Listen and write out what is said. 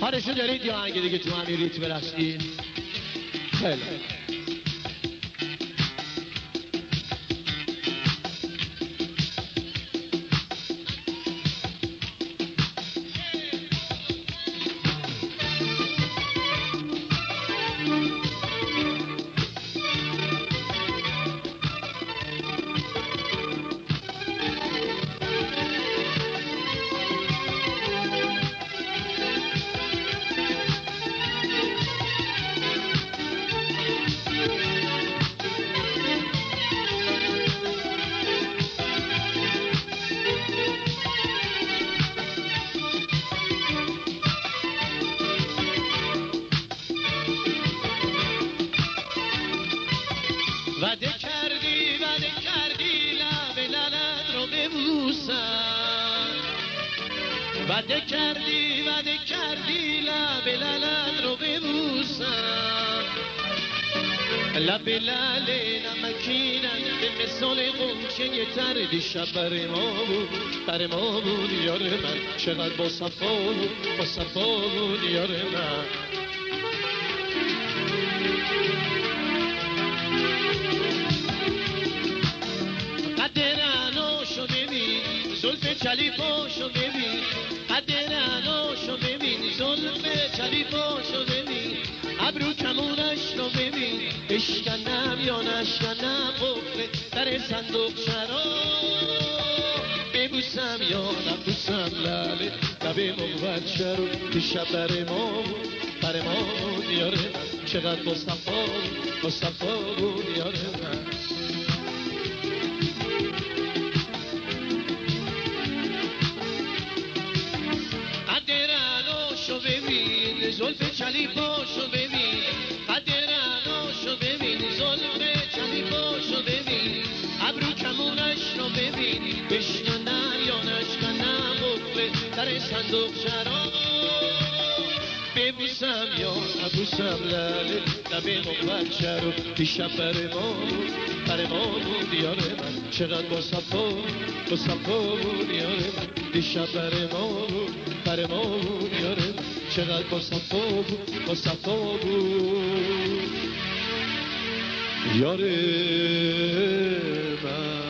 حالشو دارید یا اگه دیگه تو همین ریتم برقصید؟ خیلی وعده کردی لب لالت رو ببوسم وعده کردی لب لالت رو ببوسم لب لاله نمکینم به مثال غنچه تر دیشب بر ما بود یار من چقدر با صفا بود یار من زلف چلیپاشو ببین قد رعناشو ببین زلف چلیپاشو ببین ابرو کمونش رو ببین اشکنم یا نشکنم قفل در صندوق شراب ببوسم یا نبوسم لب مقبل رو دیشب بر ما بود یار من چقدر با صفا بود یار من زلف چلیپاشو ببین قد رعناشو ببین زلف چلیپاشو ببین ابرو کمونش رو ببین بشکنم یا نشکنم قفل در صندوق شراب ببوسم یا نبوسم لب مقبل رو دیشب بر ما بود یار من چقدر با صفا بود یار من دیشب بر ما بود یار من چقدر با صفا بود یار من